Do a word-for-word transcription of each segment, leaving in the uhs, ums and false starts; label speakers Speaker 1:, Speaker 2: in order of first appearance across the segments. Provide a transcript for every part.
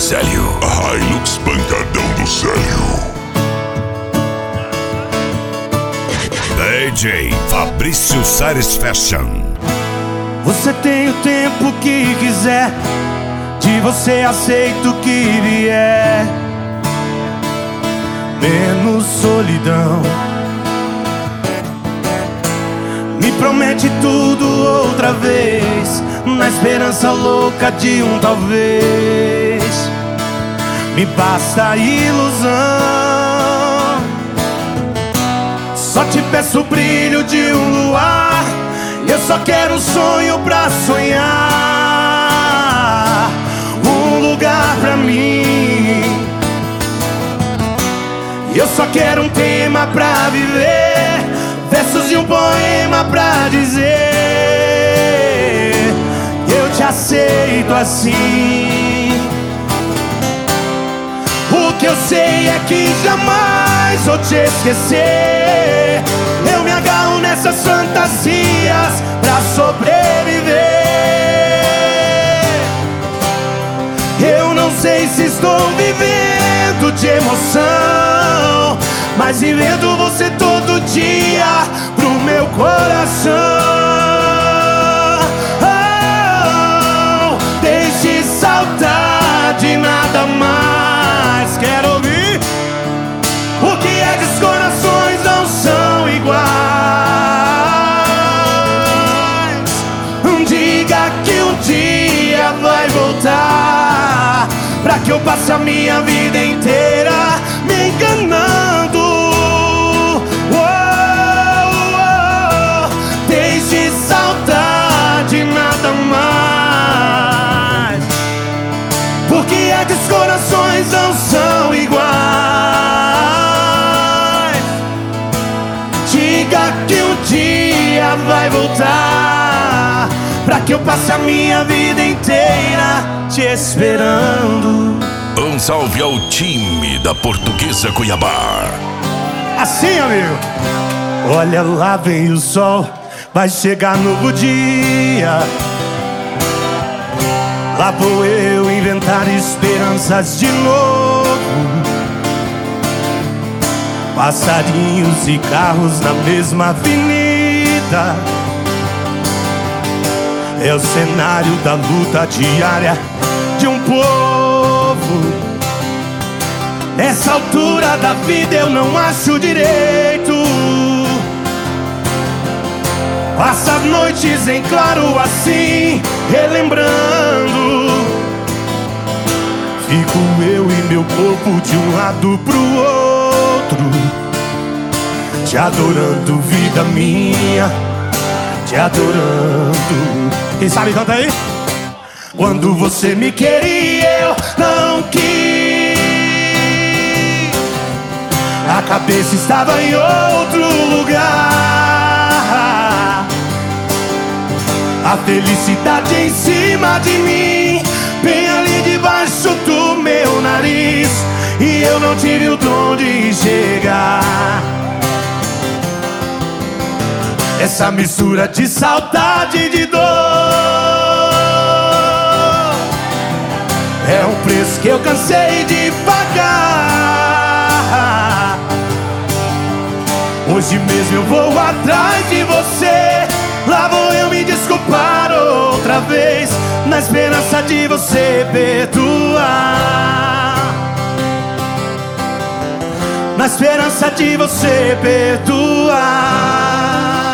Speaker 1: Célio.
Speaker 2: A Hilux pancadão do Célio.
Speaker 1: D J Fabrício Sares Fashion.
Speaker 3: Você tem o tempo que quiser, de você aceito o que vier, menos solidão. Me promete tudo outra vez, na esperança louca de um talvez. Me basta a ilusão, só te peço o brilho de um luar. Eu só quero um sonho pra sonhar, um lugar pra mim. Eu só quero um tema pra viver, versos de um poema pra dizer: eu te aceito assim. O que eu sei é que jamais vou te esquecer. Eu me agarro nessas fantasias pra sobreviver. Eu não sei se estou vivendo de emoção, mas vivendo você todo dia pro meu coração. Oh, deixe saudade, nada mais quero ouvir. O que é que os corações não são iguais? Diga que um dia vai voltar, pra que eu passe a minha vida inteira me enganando. Oh, oh, deixe saudade, nada mais. Por que é que os corações não são iguais? Diga que um dia vai voltar, pra que eu passe a minha vida inteira te esperando.
Speaker 1: Um salve ao time da Portuguesa Cuiabá.
Speaker 3: Assim, amigo. Olha lá vem o sol, vai chegar novo dia. Lá vou eu inventar esperanças de novo. Passarinhos e carros na mesma avenida. É o cenário da luta diária de um povo. Nessa altura da vida eu não acho direito. Passa as noites em claro assim, relembrando. Fico eu e meu corpo de um lado pro outro, te adorando, vida minha, te adorando. Quem sabe canta aí? Quando você me queria eu não quis, a cabeça estava em outro lugar. A felicidade em cima de mim, bem ali debaixo do meu nariz, e eu não tive o dom de enxergar essa mistura de saudade e de dor. É um preço que eu cansei de pagar. Hoje mesmo eu vou atrás de você, lá vou eu me desculpar outra vez, na esperança de você perdoar, na esperança de você perdoar.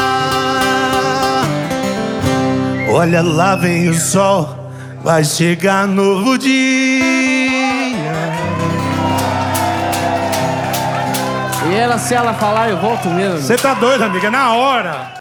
Speaker 3: Olha lá vem o sol, vai chegar novo dia.
Speaker 4: E ela, se ela falar, eu volto mesmo.
Speaker 3: Você tá doido, amiga, na hora.